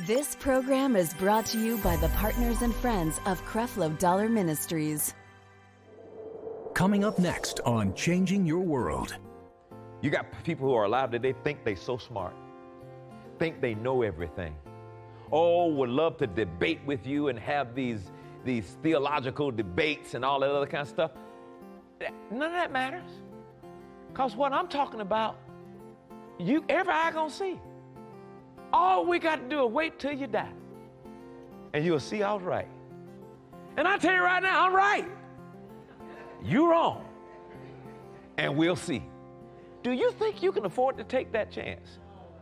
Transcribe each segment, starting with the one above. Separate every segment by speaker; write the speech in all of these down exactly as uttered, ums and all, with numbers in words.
Speaker 1: This program is brought to you by the partners and friends of Creflo Dollar Ministries.
Speaker 2: Coming up next on Changing Your World.
Speaker 3: You got people who are alive today think they so smart, think they know everything. Oh, would love to debate with you and have these, these theological debates and all that other kind of stuff. None of that matters. Because what I'm talking about, you every eye gonna see. All we got to do is wait till you die. And you'll see I was right. And I tell you right now, I'm right. You're wrong. And we'll see. Do you think you can afford to take that chance?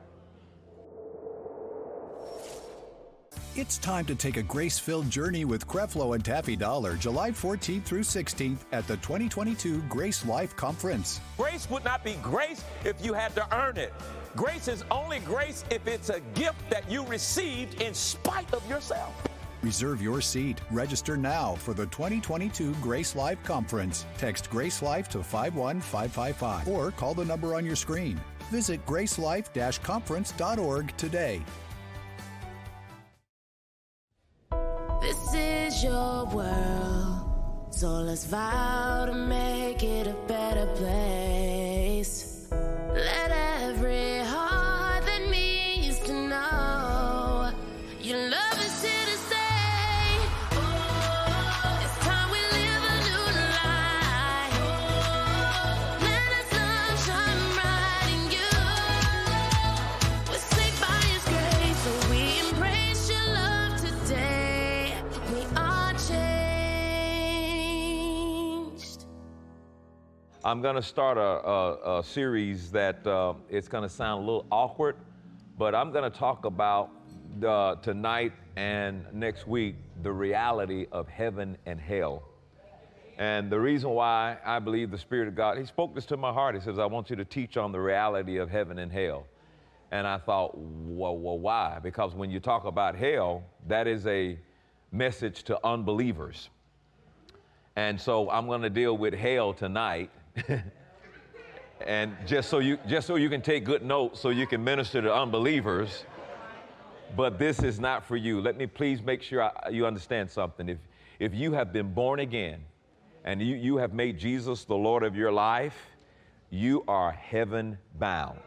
Speaker 2: It's time to take a grace-filled journey with Creflo and Taffy Dollar, July fourteenth through sixteenth at the twenty twenty-two Grace Life Conference.
Speaker 3: Grace would not be grace if you had to earn it. Grace is only grace if it's a gift that you received in spite of yourself.
Speaker 2: Reserve your seat. Register now for the twenty twenty-two Grace Life Conference. Text Grace Life to five one five five five or call the number on your screen. Visit grace life dash conference dot org today.
Speaker 4: This is your world, so let's vow to make it a better place. Let every heart that needs to know your love is here to stay. Oh, it's time we live a new life. Oh, let us love shine bright in you. We're saved by His grace, so we embrace your love today. We are changed.
Speaker 3: I'm going to start a, a, a series that uh, it's going to sound a little awkward, but I'm going to talk about uh, tonight and next week the reality of heaven and hell. And the reason why I believe the Spirit of God, He spoke this to my heart. He says, I want you to teach on the reality of heaven and hell. And I thought, well, well why? Because when you talk about hell, that is a message to unbelievers. And so I'm going to deal with hell tonight. And just so you just so you can take good notes so you can minister to unbelievers. But this is not for you. Let me please make sure I, you understand something. If if you have been born again and you, you have made Jesus the Lord of your life, you are heaven bound.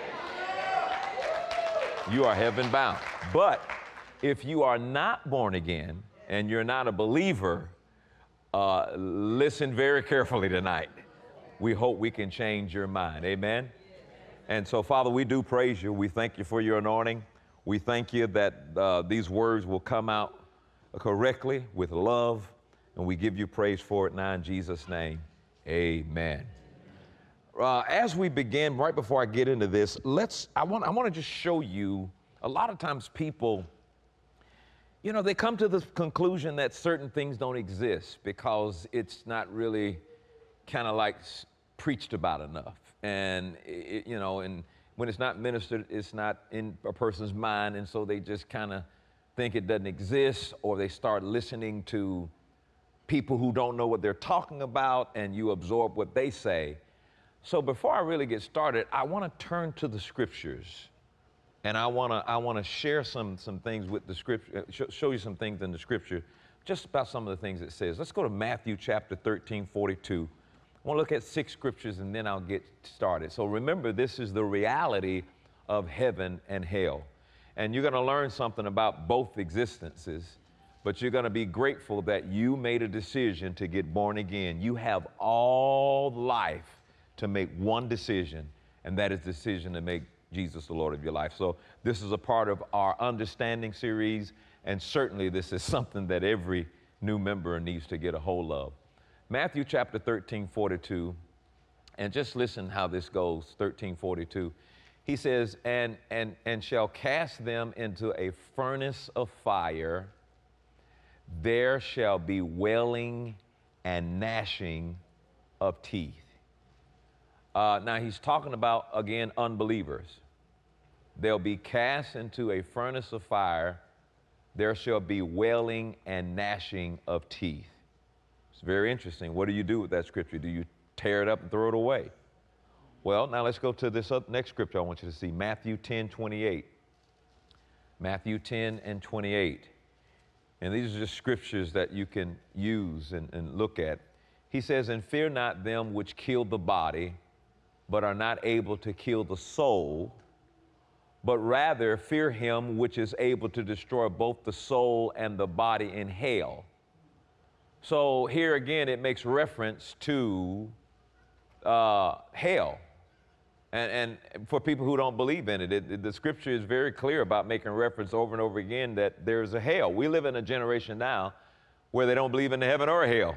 Speaker 3: You are heaven bound. But if you are not born again and you're not a believer, uh, listen very carefully tonight. We hope we can change your mind. Amen? And so, Father, we do praise you. We thank you for your anointing. We thank you that uh, these words will come out correctly with love, and we give you praise for it now in Jesus' name. Amen. Uh, as we begin, right before I get into this, let's, I want, I want to just show you, a lot of times people, you know, they come to the conclusion that certain things don't exist because it's not really kind of like preached about enough. And, it, you know, and when it's not ministered, it's not in a person's mind. And so they just kind of think it doesn't exist, or they start listening to people who don't know what they're talking about, and you absorb what they say. So before I really get started, I want to turn to the scriptures. And I want to I want to share some some things with the scripture, show you some things in the scripture, just about some of the things it says. Let's go to Matthew chapter thirteen, forty-two. I want to look at six scriptures and then I'll get started. So remember, this is the reality of heaven and hell. And you're going to learn something about both existences, but you're going to be grateful that you made a decision to get born again. You have all life to make one decision, and that is the decision to make Jesus the Lord of your life. So this is a part of our understanding series, and certainly this is something that every new member needs to get a hold of. Matthew chapter thirteen, forty-two, and just listen how this goes, thirteen, forty-two. He says, and, and, and shall cast them into a furnace of fire. There shall be wailing and gnashing of teeth. Uh, now he's talking about, again, unbelievers. They'll be cast into a furnace of fire. There shall be wailing and gnashing of teeth. It's very interesting. What do you do with that scripture? Do you tear it up and throw it away? Well, now let's go to this next scripture I want you to see, Matthew ten, twenty-eight. Matthew ten and twenty-eight. And these are just scriptures that you can use and, and look at. He says, and fear not them which kill the body, but are not able to kill the soul, but rather fear him which is able to destroy both the soul and the body in hell. So here again, it makes reference to uh, hell. And, and for people who don't believe in it, it, it, the scripture is very clear about making reference over and over again that there's a hell. We live in a generation now where they don't believe in the heaven or hell.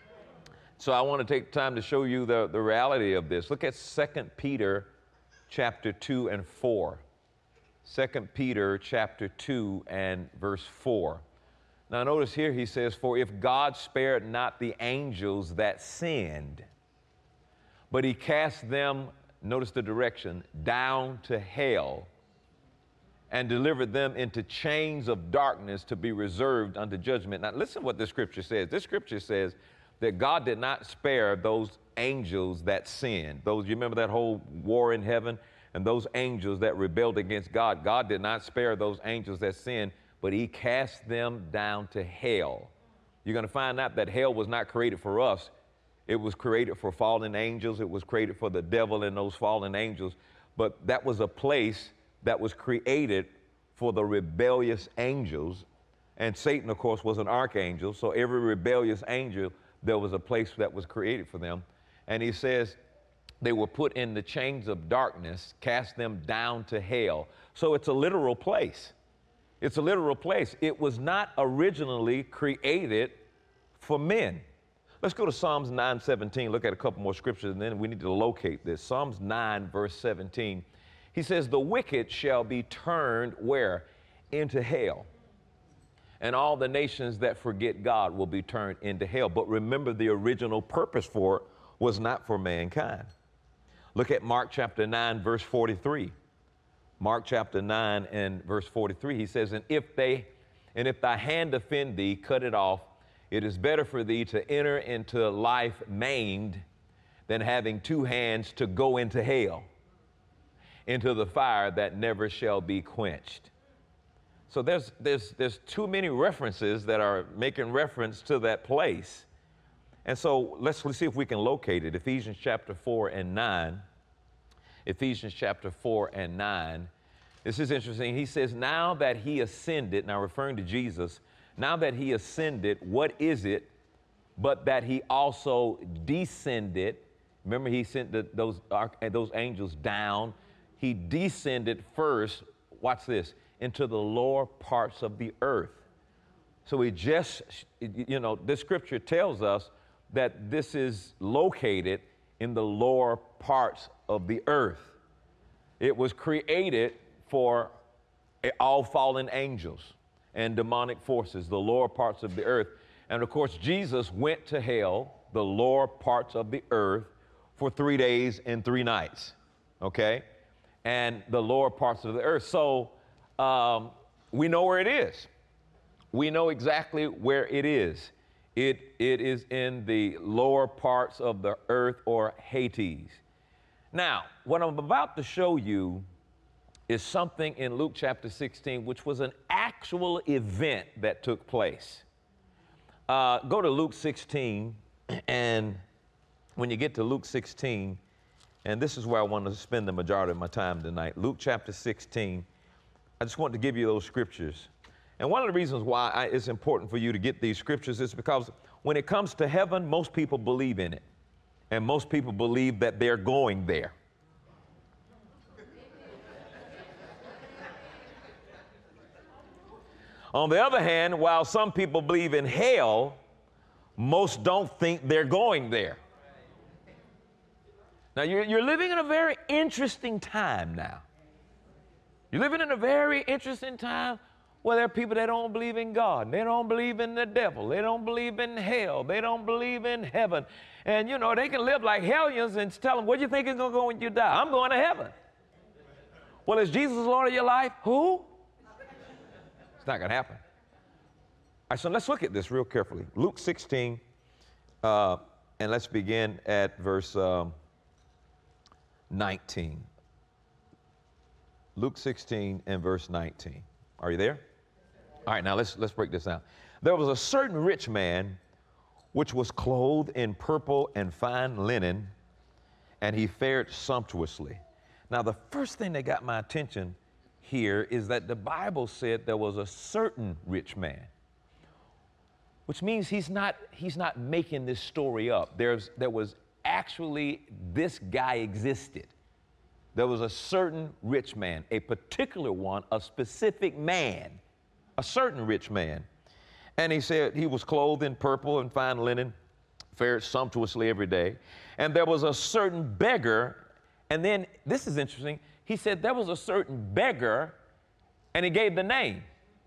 Speaker 3: So I want to take time to show you the, the reality of this. Look at Second Peter chapter two and four. Second Peter chapter two and verse four. Now notice here he says, for if God spared not the angels that sinned, but he cast them, notice the direction, down to hell, and delivered them into chains of darkness to be reserved unto judgment. Now listen what this scripture says. This scripture says that God did not spare those angels that sinned. Those, you remember that whole war in heaven? And those angels that rebelled against God, God did not spare those angels that sinned, but he cast them down to hell. You're going to find out that hell was not created for us. It was created for fallen angels. It was created for the devil and those fallen angels. But that was a place that was created for the rebellious angels. And Satan, of course, was an archangel. So every rebellious angel, there was a place that was created for them. And he says they were put in the chains of darkness, cast them down to hell. So it's a literal place. It's a literal place. It was not originally created for men. Let's go to Psalms nine seventeen. Look at a couple more scriptures, and then we need to locate this. Psalms nine, verse seventeen. He says, the wicked shall be turned where? Into hell. And all the nations that forget God will be turned into hell. But remember, the original purpose for it was not for mankind. Look at Mark chapter nine, verse forty-three. Mark chapter nine and verse forty-three, he says, and if they, and if thy hand offend thee, cut it off. It is better for thee to enter into life maimed than having two hands to go into hell, into the fire that never shall be quenched. So there's, there's, there's too many references that are making reference to that place. And so let's, let's see if we can locate it. Ephesians chapter four and nine. Ephesians chapter four and nine. This is interesting. He says, now that he ascended, now referring to Jesus, now that he ascended, what is it but that he also descended? Remember, he sent the, those, those angels down. He descended first, watch this, into the lower parts of the earth. So he just, you know, this scripture tells us that this is located in the lower parts of the earth. It was created for all fallen angels and demonic forces, the lower parts of the earth. And of course, Jesus went to hell, the lower parts of the earth, for three days and three nights, okay? And the lower parts of the earth. So um, we know where it is. We know exactly where it is. It, it is in the lower parts of the earth, or Hades. Now, what I'm about to show you is something in Luke chapter sixteen, which was an actual event that took place. Uh, go to Luke sixteen, and when you get to Luke sixteen, and this is where I want to spend the majority of my time tonight, Luke chapter sixteen, I just want to give you those scriptures. And one of the reasons why I, it's important for you to get these scriptures is because when it comes to heaven, most people believe in it. And most people believe that they're going there. On the other hand, while some people believe in hell, most don't think they're going there. Now, you're, you're living in a very interesting time now. You're living in a very interesting time where there are people that don't believe in God. They don't believe in the devil. They don't believe in hell. They don't believe in heaven. And, you know, they can live like hellions and tell them, what do you think is going to go when you die? I'm going to heaven. Well, is Jesus Lord of your life? Who? It's not going to happen. All right, so let's look at this real carefully. Luke sixteen, uh, and let's begin at verse um, nineteen. Luke sixteen and verse nineteen. Are you there? All right, now let's, let's break this down. There was a certain rich man which was clothed in purple and fine linen, and he fared sumptuously. Now, the first thing that got my attention here is that the Bible said there was a certain rich man, which means he's not, he's not making this story up. There's, there was actually, this guy existed. There was a certain rich man, a particular one, a specific man, a certain rich man. And he said he was clothed in purple and fine linen, fared sumptuously every day. And there was a certain beggar, and then, this is interesting, he said there was a certain beggar, and he gave the name.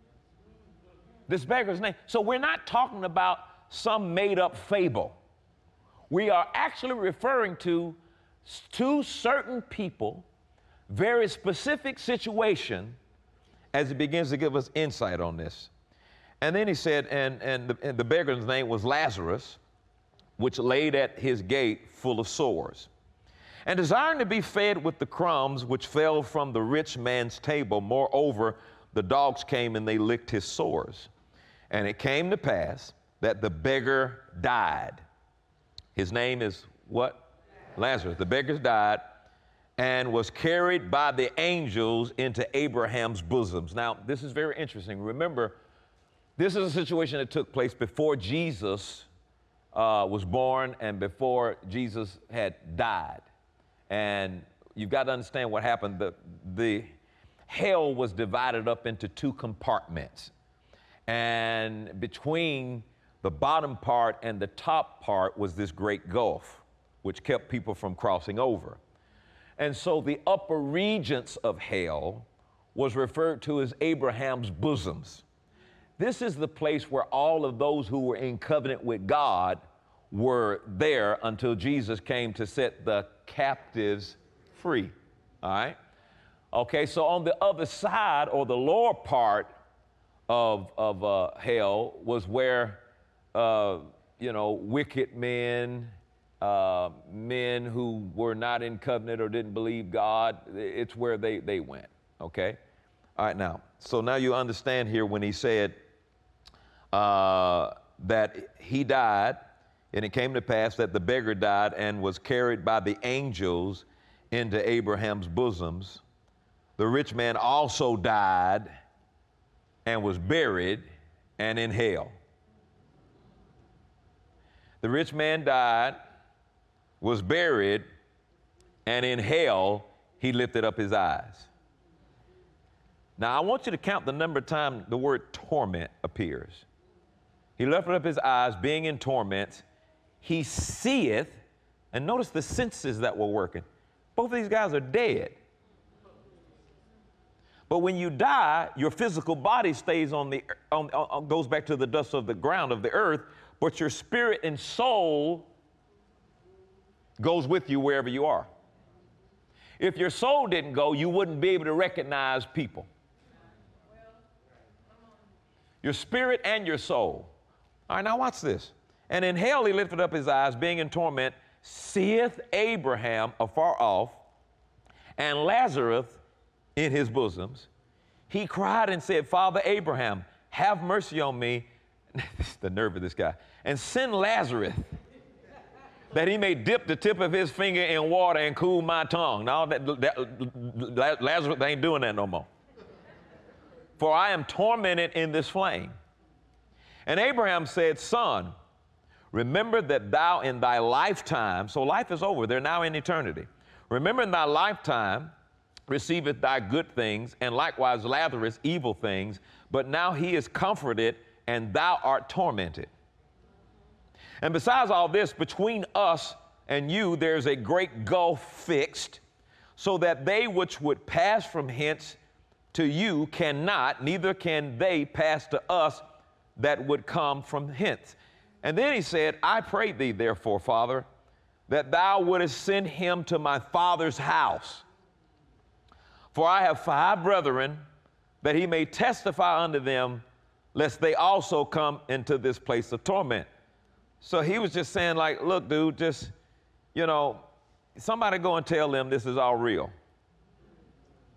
Speaker 3: This beggar's name. So we're not talking about some made-up fable. We are actually referring to two certain people, very specific situation, as he begins to give us insight on this. And then he said, and, and, the, and the beggar's name was Lazarus, which laid at his gate full of sores, and desiring to be fed with the crumbs which fell from the rich man's table. Moreover, the dogs came and they licked his sores. And it came to pass that the beggar died. His name is what? Lazarus. The beggar died and was carried by the angels into Abraham's bosoms. Now, this is very interesting. Remember, this is a situation that took place before Jesus uh, was born and before Jesus had died. And you've got to understand what happened. The, the hell was divided up into two compartments. And between the bottom part and the top part was this great gulf, which kept people from crossing over. And so the upper regions of hell was referred to as Abraham's bosoms. This is the place where all of those who were in covenant with God were there until Jesus came to set the captives free. All right? Okay, so on the other side, or the lower part of, of uh, hell, was where, uh, you know, wicked men, uh, men who were not in covenant or didn't believe God, it's where they, they went. Okay? All right, now, so now you understand here when he said uh, that he died, and it came to pass that the beggar died and was carried by the angels into Abraham's bosoms. The rich man also died and was buried and in hell. The rich man died, was buried, and in hell he lifted up his eyes. Now, I want you to count the number of times the word torment appears. He lifted up his eyes, being in torments. He seeth, and notice the senses that were working. Both of these guys are dead. But when you die, your physical body stays on the, on, on, goes back to the dust of the ground of the earth, but your spirit and soul goes with you wherever you are. If your soul didn't go, you wouldn't be able to recognize people. Your spirit and your soul. All right, now watch this. And in hell he lifted up his eyes, being in torment, seeth Abraham afar off, and Lazarus in his bosoms. He cried and said, Father Abraham, have mercy on me. The nerve of this guy. And send Lazarus, that he may dip the tip of his finger in water and cool my tongue. Now, that, that, Lazarus ain't doing that no more. For I am tormented in this flame. And Abraham said, Son, remember that thou in thy lifetime, so life is over, they're now in eternity. Remember in thy lifetime receiveth thy good things, and likewise Lazarus evil things, but now he is comforted, and thou art tormented. And besides all this, between us and you there's a great gulf fixed, so that they which would pass from hence to you cannot, neither can they pass to us that would come from hence. And then he said, I pray thee, therefore, Father, that thou wouldest send him to my father's house. For I have five brethren, that he may testify unto them, lest they also come into this place of torment. So he was just saying, like, look, dude, just, you know, somebody go and tell them this is all real.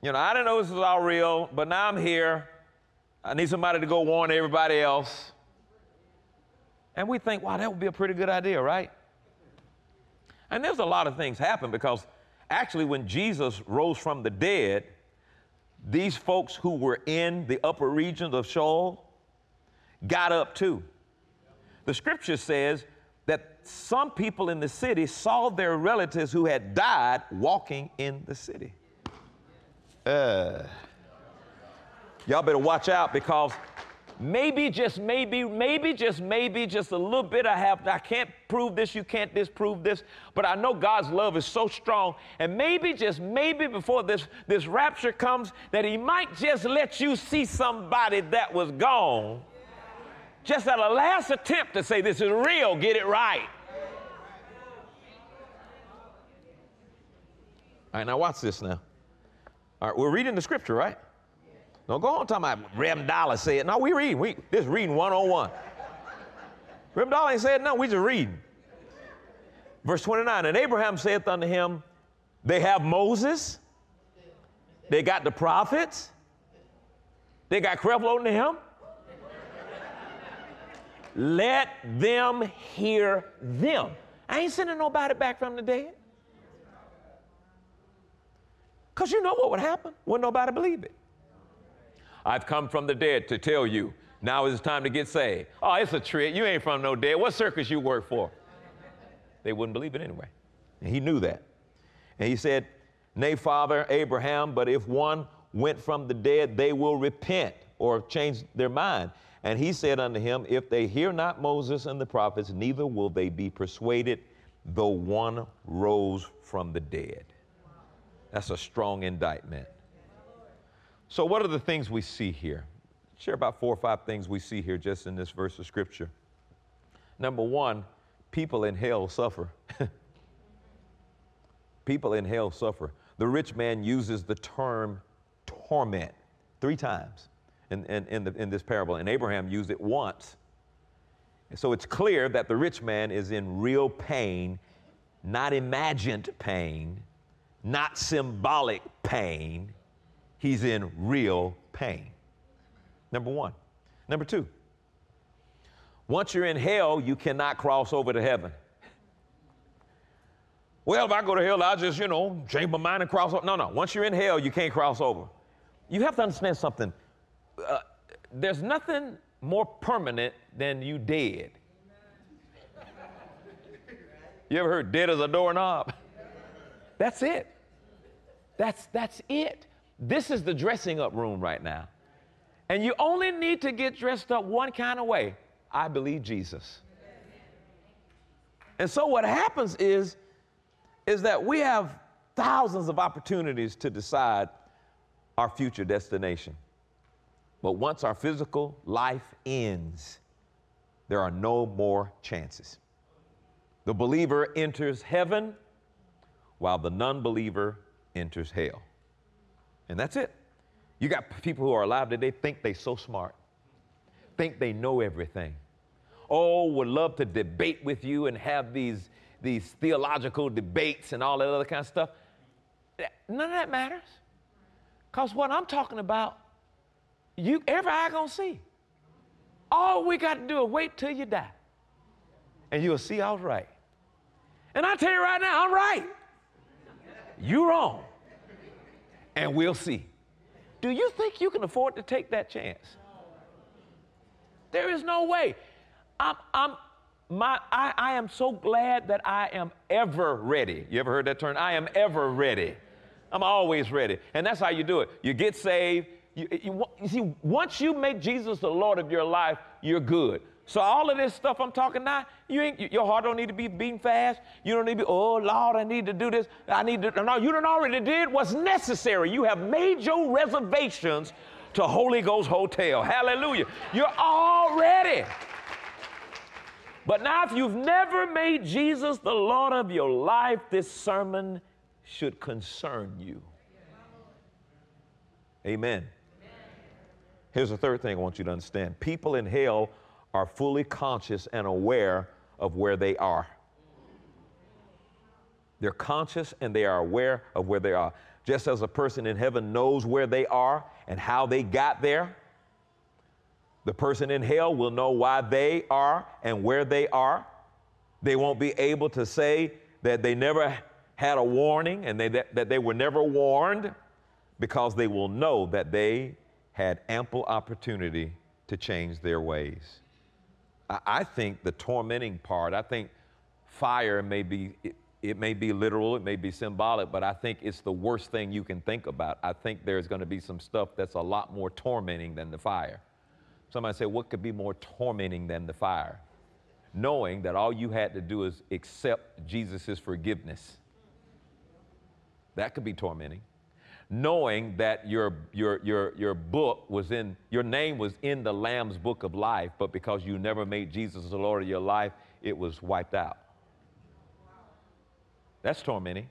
Speaker 3: You know, I didn't know this was all real, but now I'm here. I need somebody to go warn everybody else. And we think, wow, that would be a pretty good idea, right? And there's a lot of things happen because actually when Jesus rose from the dead, these folks who were in the upper regions of Sheol got up too. The scripture says that some people in the city saw their relatives who had died walking in the city. Uh, y'all better watch out because maybe, just maybe, maybe, just maybe, just a little bit I have, I can't prove this, you can't disprove this, but I know God's love is so strong, and maybe, just maybe before this, this rapture comes, that he might just let you see somebody that was gone, just at a last attempt to say, this is real, get it right. All right, now watch this now. All right, we're reading the scripture, right? Don't go on talking about Reverend Dollar said. No, we read. We this reading one on one. Reverend Dollar ain't said no. We just reading. Verse twenty-nine. And Abraham saith unto him, they have Moses. They got the prophets. They got Creflo unto him. Let them hear them. I ain't sending nobody back from the dead. Because you know what would happen? Wouldn't nobody believe it. I've come from the dead to tell you, now is the time to get saved. Oh, it's a trick. You ain't from no dead. What circus you work for? They wouldn't believe it anyway. And he knew that. And he said, nay, Father Abraham, but if one went from the dead, they will repent or change their mind. And he said unto him, if they hear not Moses and the prophets, neither will they be persuaded, though one rose from the dead. That's a strong indictment. So what are the things we see here? Share about four or five things we see here just in this verse of scripture. Number one, people in hell suffer. People in hell suffer. The rich man uses the term torment three times in, in, in, the, in this parable, and Abraham used it once. And so it's clear that the rich man is in real pain, not imagined pain, not symbolic pain. He's in real pain. Number one. Number two, once you're in hell, you cannot cross over to heaven. Well, if I go to hell, I'll just, you know, change my mind and cross over. No, no. Once you're in hell, you can't cross over. You have to understand something. Uh, there's nothing more permanent than you dead. You ever heard dead as a doorknob? That's it. That's, that's it. This is the dressing up room right now. And you only need to get dressed up one kind of way. I believe Jesus. And so what happens is, is that we have thousands of opportunities to decide our future destination. But once our physical life ends, there are no more chances. The believer enters heaven while the non-believer enters hell. And that's it. You got people who are alive today think they so smart, think they know everything. Oh, would love to debate with you and have these, these theological debates and all that other kind of stuff. None of that matters. Because what I'm talking about, you every eye gonna see. All we got to do is wait till you die. And you'll see I was right. And I tell you right now, I'm right. You're wrong. And we'll see. Do you think you can afford to take that chance? There is no way. I'm, I'm, my, I, I am so glad that I am ever ready. You ever heard that term? I am ever ready. I'm always ready. And that's how you do it. You get saved. You, you, you see, once you make Jesus the Lord of your life, you're good. So all of this stuff I'm talking now, you ain't, your heart don't need to be beating fast. You don't need to be, oh, Lord, I need to do this. I need to, no, you done already did what's necessary. You have made your reservations to Holy Ghost Hotel. Hallelujah. You're all ready. But now if you've never made Jesus the Lord of your life, this sermon should concern you. Amen. Here's the third thing I want you to understand. People in hell are fully conscious and aware of where they are. They're conscious and they are aware of where they are. Just as a person in heaven knows where they are and how they got there, the person in hell will know why they are and where they are. They won't be able to say that they never had a warning and they, that, that they were never warned, because they will know that they had ample opportunity to change their ways. I, I think the tormenting part, I think fire may be, it, it may be literal, it may be symbolic, but I think it's the worst thing you can think about. I think there's going to be some stuff that's a lot more tormenting than the fire. Somebody say, what could be more tormenting than the fire? Knowing that all you had to do is accept Jesus' forgiveness. That could be tormenting. Knowing that your, your, your, your book was in, your name was in the Lamb's book of life, but because you never made Jesus the Lord of your life, it was wiped out. That's tormenting.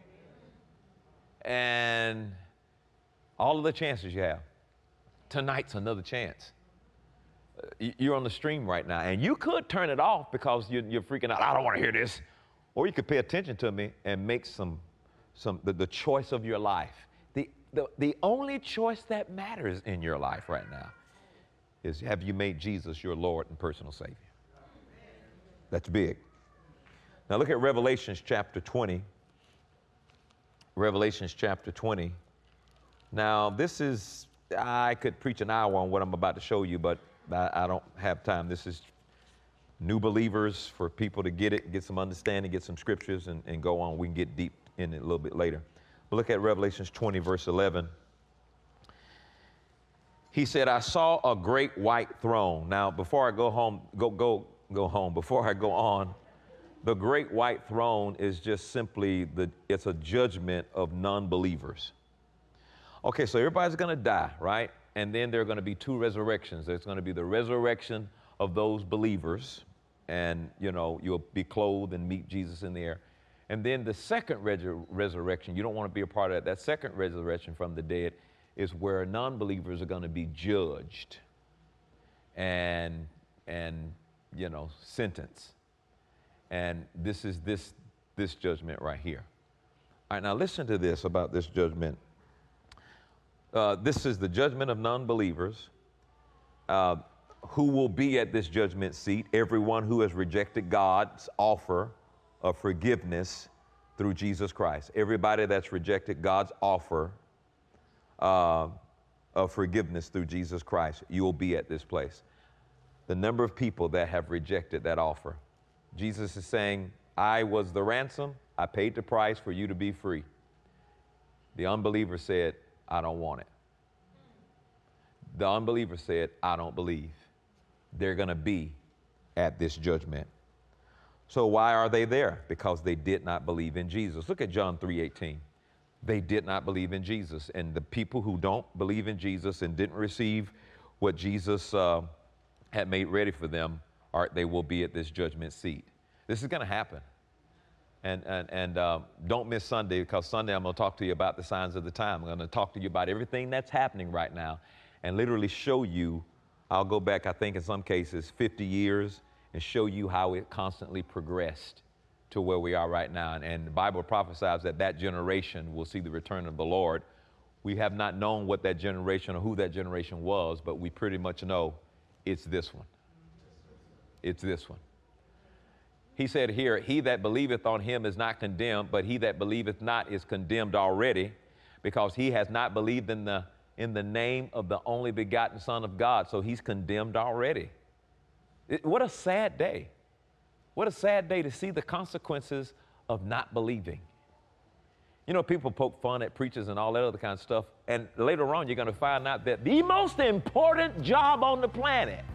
Speaker 3: And all of the chances you have. Tonight's another chance. You're on the stream right now, and you could turn it off because you're, you're freaking out. I don't want to hear this. Or you could pay attention to me and make some, some the, the choice of your life. The, the, the only choice that matters in your life right now is, have you made Jesus your Lord and personal Savior? That's big. Now look at Revelations chapter twenty. Revelations chapter twenty. Now this is, I could preach an hour on what I'm about to show you, but I, I don't have time. This is new believers, for people to get it, get some understanding, get some scriptures, and, and go on. We can get deep in it a little bit later. But look at Revelations twenty, verse eleven. He said, I saw a great white throne. Now, before I go home, go, go, go home, before I go on, the great white throne is just simply, the, it's a judgment of non-believers. Okay, so everybody's going to die, right? And then there are going to be two resurrections. There's going to be the resurrection of those believers, and, you know, you'll be clothed and meet Jesus in the air. And then the second resur- resurrection, you don't want to be a part of that. That second resurrection from the dead is where non-believers are going to be judged and, and, you know, sentenced. And this is this, this judgment right here. All right, now listen to this about this judgment. Uh, this is the judgment of non-believers. Uh, who will be at this judgment seat? Everyone who has rejected God's offer of forgiveness through Jesus Christ. Everybody that's rejected God's offer uh, of forgiveness through Jesus Christ, you will be at this place. The number of people that have rejected that offer. Jesus is saying, I was the ransom. I paid the price for you to be free. The unbeliever said, I don't want it. The unbeliever said, I don't believe. They're going to be at this judgment. So why are they there? Because they did not believe in Jesus. Look at John three eighteen. They did not believe in Jesus. And the people who don't believe in Jesus and didn't receive what Jesus uh, had made ready for them, are, they will be at this judgment seat. This is going to happen. And, and, and uh, don't miss Sunday, because Sunday I'm going to talk to you about the signs of the time. I'm going to talk to you about everything that's happening right now and literally show you. I'll go back, I think in some cases, fifty years and show you how it constantly progressed to where we are right now. And, and the Bible prophesies that that generation will see the return of the Lord. We have not known what that generation or who that generation was, but we pretty much know it's this one. It's this one. He said here, he that believeth on him is not condemned, but he that believeth not is condemned already, because he has not believed in the, in the name of the only begotten Son of God. So he's condemned already. It, what a sad day. What a sad day to see the consequences of not believing. You know, people poke fun at preachers and all that other kind of stuff, and later on you're going to find out that the most important job on the planet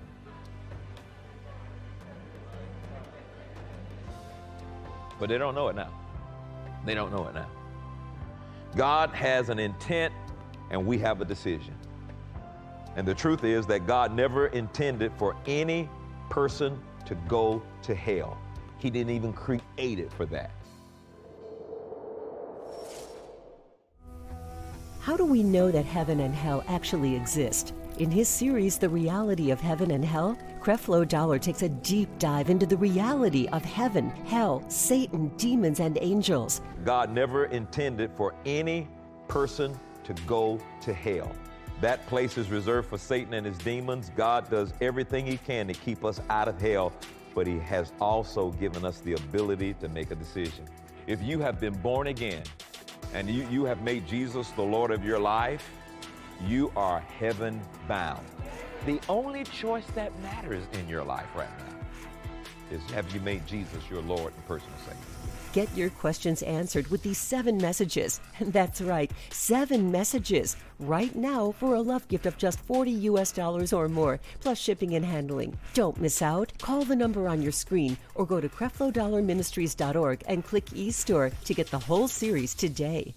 Speaker 3: but they don't know it now. They don't know it now. God has an intent and we have a decision. And the truth is that God never intended for any person to go to hell. He didn't even create it for that.
Speaker 5: How do we know that heaven and hell actually exist? In his series, The Reality of Heaven and Hell, Creflo Dollar takes a deep dive into the reality of heaven, hell, Satan, demons, and angels.
Speaker 3: God never intended for any person to go to hell. That place is reserved for Satan and his demons. God does everything he can to keep us out of hell, but he has also given us the ability to make a decision. If you have been born again and you, you have made Jesus the Lord of your life, you are heaven bound. The only choice that matters in your life right now is, have you made Jesus your Lord and personal Savior?
Speaker 5: Get your questions answered with these seven messages. That's right, seven messages. Right now for a love gift of just forty U S dollars or more, plus shipping and handling. Don't miss out. Call the number on your screen or go to Creflo Dollar Ministries dot org and click eStore to get the whole series today.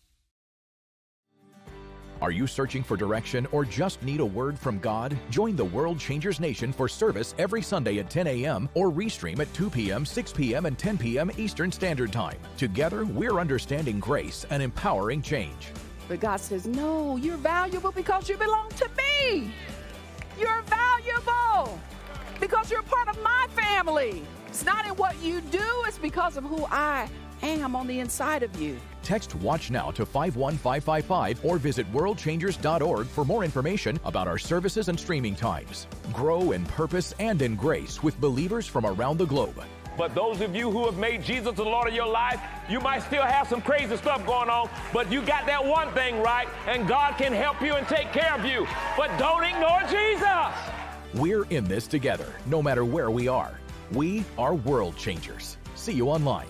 Speaker 6: Are you searching for direction or just need a word from God? Join the World Changers Nation for service every Sunday at ten a.m. or restream at two p.m., six p.m., and ten p.m. Eastern Standard Time. Together, we're understanding grace and empowering change.
Speaker 7: But God says, no, you're valuable because you belong to me. You're valuable because you're part of my family. It's not in what you do, it's because of who I am on the inside of you.
Speaker 6: Text WATCH NOW to five one five five five or visit world changers dot org for more information about our services and streaming times. Grow in purpose and in grace with believers from around the globe.
Speaker 3: But those of you who have made Jesus the Lord of your life, you might still have some crazy stuff going on, but you got that one thing right, and God can help you and take care of you. But don't ignore Jesus.
Speaker 6: We're in this together, no matter where we are. We are World Changers. See you online.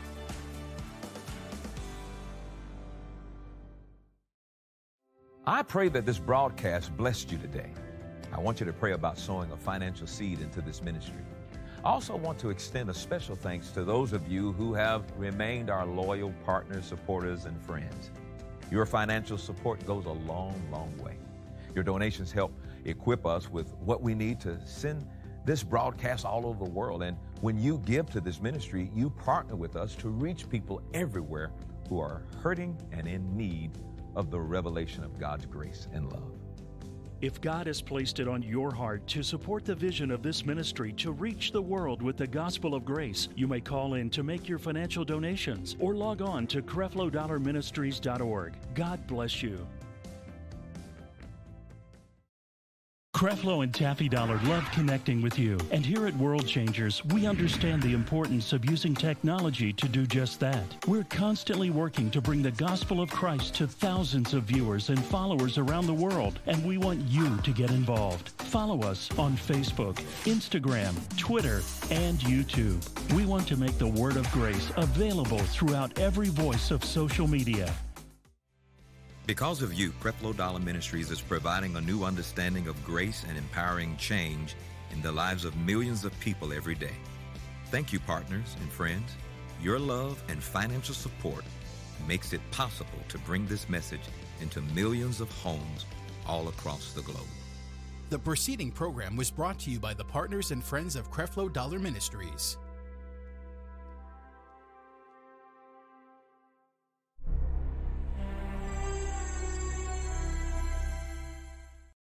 Speaker 3: I pray that this broadcast blessed you today. I want you to pray about sowing a financial seed into this ministry. I also want to extend a special thanks to those of you who have remained our loyal partners, supporters, and friends. Your financial support goes a long, long way. Your donations help equip us with what we need to send this broadcast all over the world. And when you give to this ministry, you partner with us to reach people everywhere who are hurting and in need of the revelation of God's grace and love.
Speaker 8: If God has placed it on your heart to support the vision of this ministry to reach the world with the gospel of grace, you may call in to make your financial donations or log on to Creflo Dollar Ministries dot org. God bless you. Creflo and Taffy Dollar love connecting with you. And here at World Changers, we understand the importance of using technology to do just that. We're constantly working to bring the gospel of Christ to thousands of viewers and followers around the world, and we want you to get involved. Follow us on Facebook, Instagram, Twitter, and YouTube. We want to make the word of grace available throughout every voice of social media.
Speaker 9: Because of you, Creflo Dollar Ministries is providing a new understanding of grace and empowering change in the lives of millions of people every day. Thank you, partners and friends. Your love and financial support makes it possible to bring this message into millions of homes all across the globe.
Speaker 10: The preceding program was brought to you by the partners and friends of Creflo Dollar Ministries.